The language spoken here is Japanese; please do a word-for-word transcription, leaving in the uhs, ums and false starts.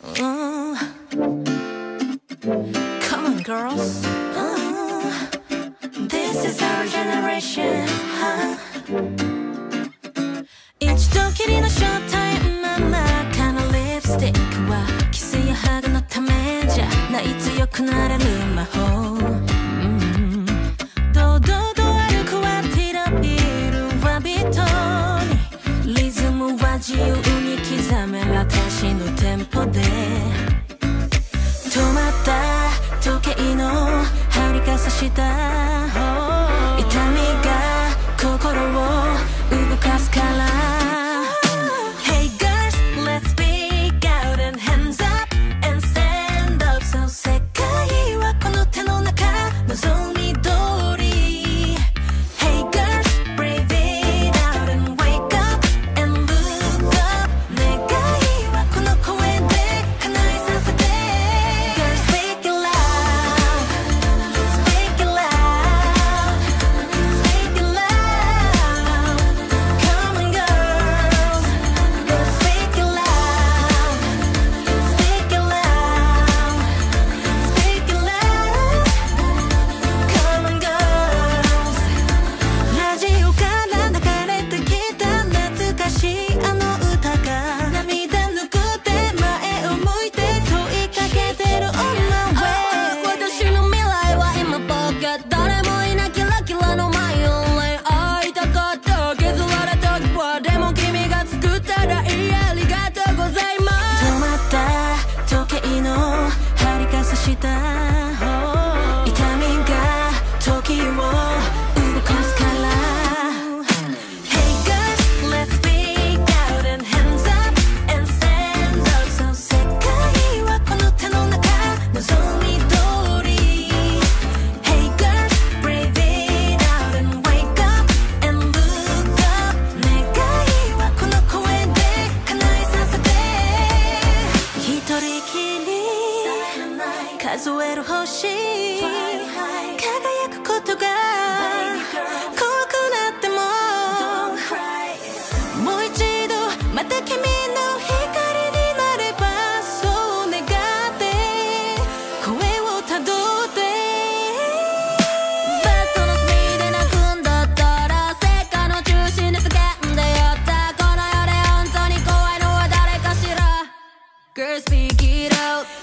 Uh, come on, girls. Uh, this is our generation. Huh? 一度きりのショータイム真ん中のリップスティックはキスやハグのためじゃない強くなれる魔法、うん、堂々と歩くはティラビルはビートにリズムは自由に刻め私のテンポで止まった時計の針が刺した痛みが心を動かすから数える星輝くことが怖くなってももう一度また君の光になればそう願って声をたどってバットのスピードで泣くんだったら世界の中心で叫んでやったこの世で本当に怖いのは誰かしら Girl speak it out